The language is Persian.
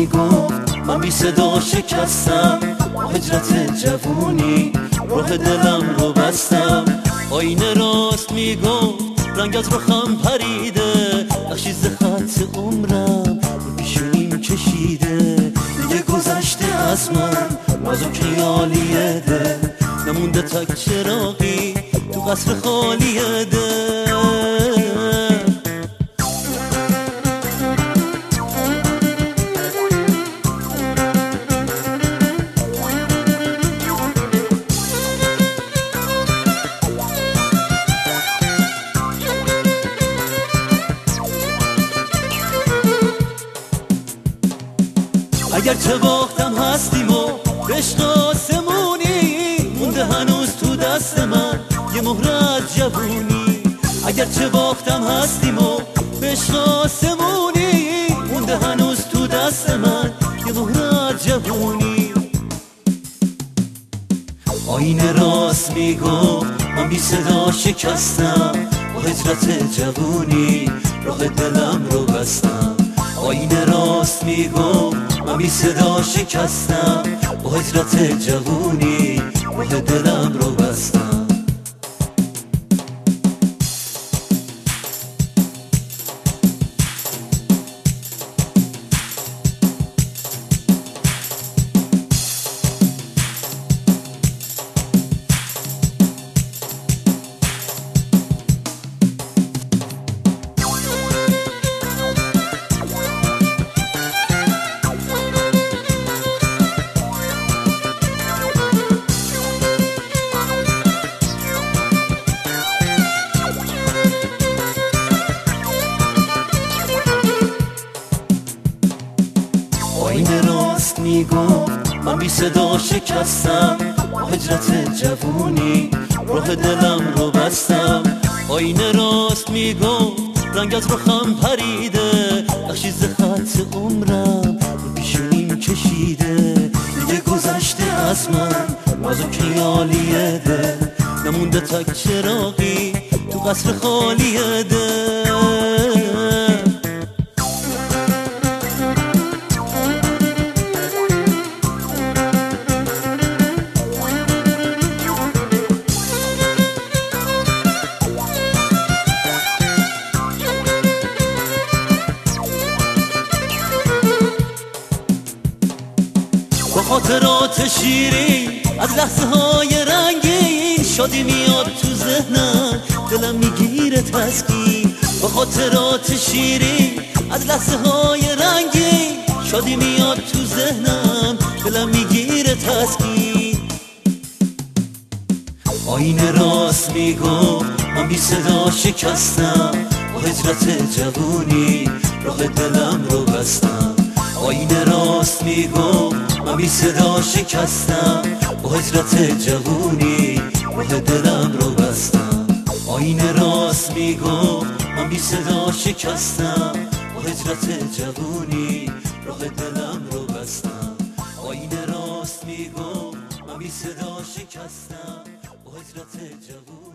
میگفت من بی صدا شکستم، هجرت جوونی راه دلم رو بستم. آینه راست میگفت رنگ از رخم پریده، بخشی ز خط عمرم رو پیشونیم کشیده. دیگه گذشته از من نازک خیالیه دل، نمونده تک چراغی تو قصر خالی دل. اگر چه باختم هستیم و عشق آسمونی، مونده هنوز تو دست من یه مهر از جوونی. اگر چه باختم هستیم و عشق آسمونی، مونده هنوز تو دست من یه مهر از جوونی. آینه راست میگفت من بی صدا شکستم، با هجرت جوونی راه دلم رو بستم. آینه راست میگفت من بی صدا شکستم، با هجرت جوونی راه دلم رو بستم. آینه راست میگفت من بی صدا شکستم، با هجرت جوونی راه دلم رو بستم. آینه راست میگفت رنگ از رخم پریده، بخشی ز خط عمرم رو پیشونیم کشیده. دیگه گذشته از من نازک خیالیه دل، نمونده تک چراغی تو قصر خالی دل. با خاطرات شیرین از لحظه های رنگین، شادی میاد تو ذهنم دلم میگیره تسکین. با خاطرات شیرین از لحظه های رنگین، شادی میاد تو ذهنم دلم میگیره تسکین. آینه راست میگفت من بی صدا شکستم، با هجرت جوونی راه دلم رو بستم. آینه راست میگفت من بی صدا شکستم، با هجرت جوونی راه دلم رو بستم. آینه راست میگفت من بی صدا شکستم، با هجرت جوونی راه دلم رو بستم. آینه راست میگفت من بی صدا شکستم، با هجرت جوونی